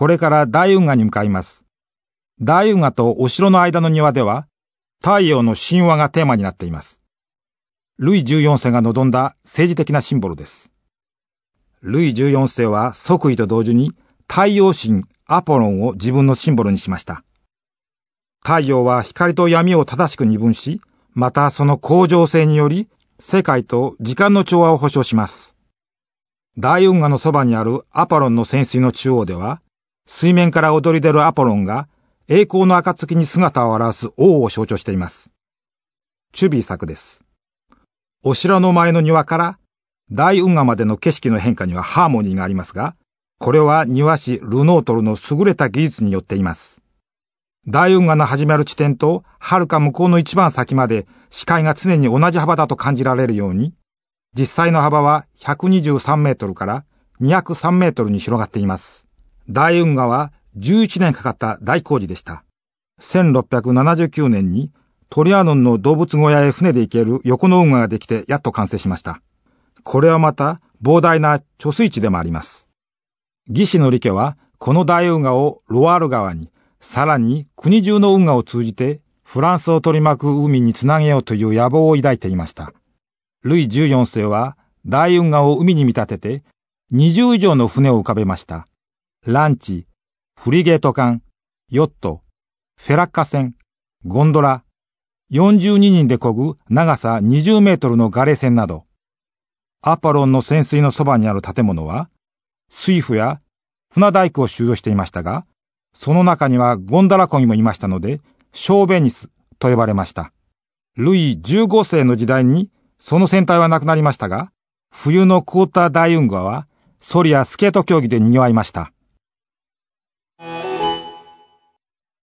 これから大運河に向かいます。大運河とお城の間の庭では、太陽の神話がテーマになっています。ルイ14世が望んだ政治的なシンボルです。ルイ14世は即位と同時に太陽神アポロンを自分のシンボルにしました。太陽は光と闇を正しく二分し、またその恒常性により世界と時間の調和を保証します。大運河のそばにあるアポロンの泉水の中央では、水面から躍り出るアポロンが栄光の暁に姿を現す王を象徴しています。チュビー作です。お城の前の庭から大運河までの景色の変化にはハーモニーがありますが、これは庭師ルノートルの優れた技術によっています。大運河の始まる地点と遥か向こうの一番先まで視界が常に同じ幅だと感じられるように、実際の幅は123メートルから203メートルに広がっています。大運河は11年かかった大工事でした。1679年にトリアノンの動物小屋へ船で行ける横の運河ができてやっと完成しました。これはまた膨大な貯水池でもあります。義士のリケはこの大運河をロワール川に、さらに国中の運河を通じてフランスを取り巻く海につなげようという野望を抱いていました。ルイ14世は大運河を海に見立てて20以上の船を浮かべました。ランチ、フリゲート艦、ヨット、フェラッカ船、ゴンドラ、42人で漕ぐ長さ20メートルのガレ船など、アポロンの泉水のそばにある建物は、水夫や船大工を収容していましたが、その中にはゴンドラ漕ぎもいましたので、ショーベニスと呼ばれました。ルイ15世の時代にその船体はなくなりましたが、冬の凍った大運河はソリやスケート競技で賑わいました。